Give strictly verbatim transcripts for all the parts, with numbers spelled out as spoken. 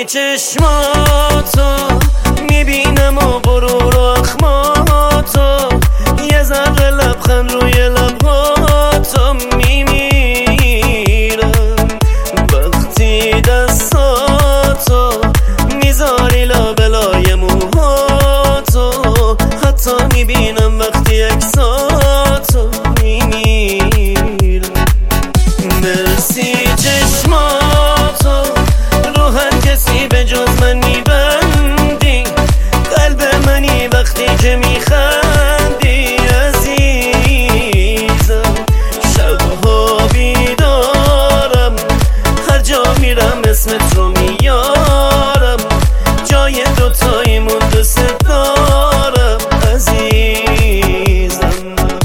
چشماتو میبینم و غرور و اخماتو، یه ذره لبخند روی لبهاتو میمیرم وقتی دستاتو میذاری لابلای موهاتو، حتی میبینم وقتی عکساتو میمیرم. مرسی چشماتو رو هر کسی به جز من میبندی، قلب منی وقتی که میخندی عزیزم. شبها بیدارم هر جا میرم اسمت رو میارم، جای دوتاییمون دوست دارم عزیزم.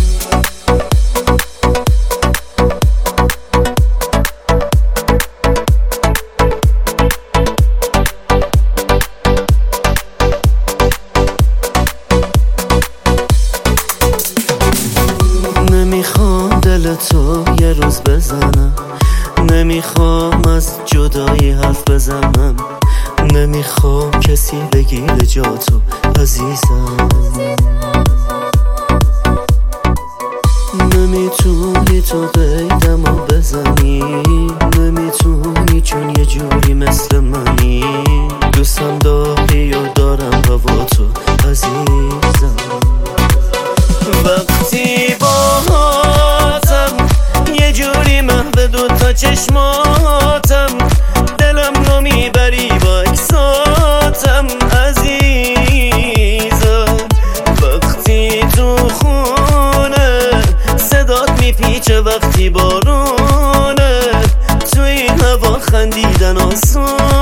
نمیخوام دل تو یه روز بزنم، نمیخوام از جدایی حرف بزنم، نمیخوام کسی بگیره جاتو عزیزم. نمیتونی تو قیدمو بزنی، نمیتونی چون یه جوری مثل منی، دوستم داری و دارم هوا تو عزیزم. وقتی باهاتم یه جوری محو دوتا چشماتم، دلم رو میبری با اکساتم عزیزم. وقتی تو خونه صدات میپیچه وقتی بارونه، تو این هوا خندیدن آسون